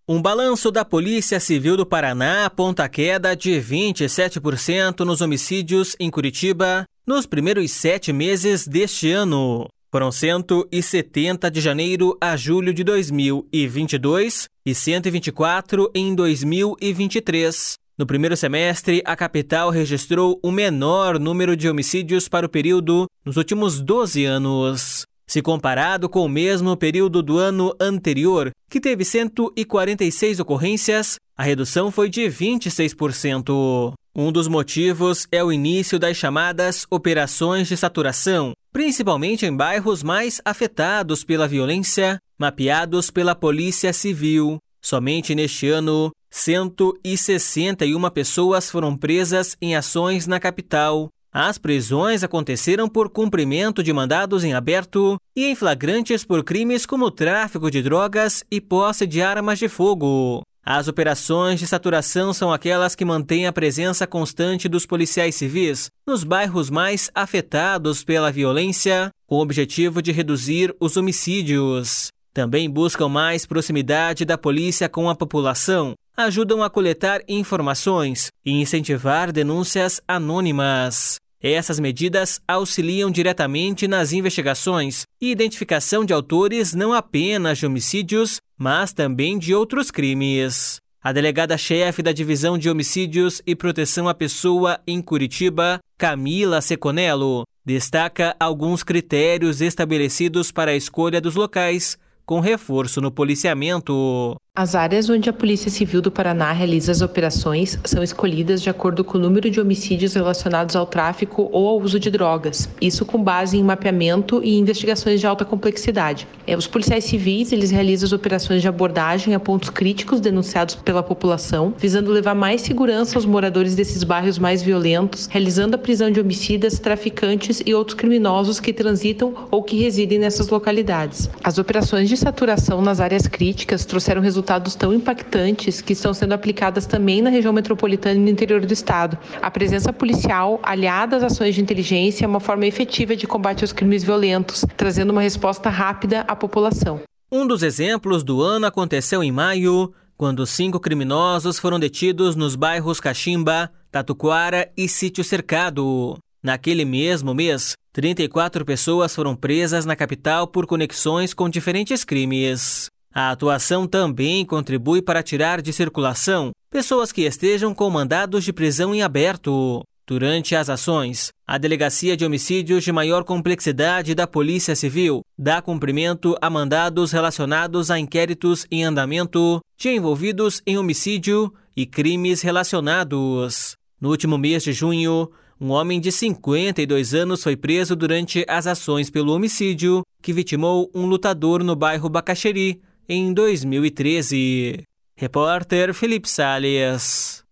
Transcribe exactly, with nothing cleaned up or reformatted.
Um balanço da Polícia Civil do Paraná aponta queda de vinte e sete por cento nos homicídios em Curitiba nos primeiros sete meses deste ano. Foram cento e setenta de janeiro a julho de dois mil e vinte e dois e cento e vinte e quatro em dois mil e vinte e três. No primeiro semestre, a capital registrou o menor número de homicídios para o período nos últimos doze anos. Se comparado com o mesmo período do ano anterior, que teve cento e quarenta e seis ocorrências, a redução foi de vinte e seis por cento. Um dos motivos é o início das chamadas operações de saturação, principalmente em bairros mais afetados pela violência, mapeados pela Polícia Civil. Somente neste ano, cento e sessenta e uma pessoas foram presas em ações na capital. As prisões aconteceram por cumprimento de mandados em aberto e em flagrantes por crimes como tráfico de drogas e posse de armas de fogo. As operações de saturação são aquelas que mantêm a presença constante dos policiais civis nos bairros mais afetados pela violência, com o objetivo de reduzir os homicídios. Também buscam mais proximidade da polícia com a população, ajudam a coletar informações e incentivar denúncias anônimas. Essas medidas auxiliam diretamente nas investigações e identificação de autores não apenas de homicídios, mas também de outros crimes. A delegada-chefe da Divisão de Homicídios e Proteção à Pessoa em Curitiba, Camila Seconello, destaca alguns critérios estabelecidos para a escolha dos locais, com reforço no policiamento. As áreas onde a Polícia Civil do Paraná realiza as operações são escolhidas de acordo com o número de homicídios relacionados ao tráfico ou ao uso de drogas, isso com base em mapeamento e investigações de alta complexidade. Os policiais civis eles realizam as operações de abordagem a pontos críticos denunciados pela população, visando levar mais segurança aos moradores desses bairros mais violentos, realizando a prisão de homicidas, traficantes e outros criminosos que transitam ou que residem nessas localidades. As operações de saturação nas áreas críticas trouxeram resultados resultados tão impactantes que estão sendo aplicadas também na região metropolitana e no interior do estado. A presença policial, aliada às ações de inteligência, é uma forma efetiva de combate aos crimes violentos, trazendo uma resposta rápida à população. Um dos exemplos do ano aconteceu em maio, quando cinco criminosos foram detidos nos bairros Caximba, Tatuquara e Sítio Cercado. Naquele mesmo mês, trinta e quatro pessoas foram presas na capital por conexões com diferentes crimes. A atuação também contribui para tirar de circulação pessoas que estejam com mandados de prisão em aberto. Durante as ações, a Delegacia de Homicídios de Maior Complexidade da Polícia Civil dá cumprimento a mandados relacionados a inquéritos em andamento de envolvidos em homicídio e crimes relacionados. No último mês de junho, um homem de cinquenta e dois anos foi preso durante as ações pelo homicídio que vitimou um lutador no bairro Bacaxeri, em dois mil e treze. Repórter Felipe Salles.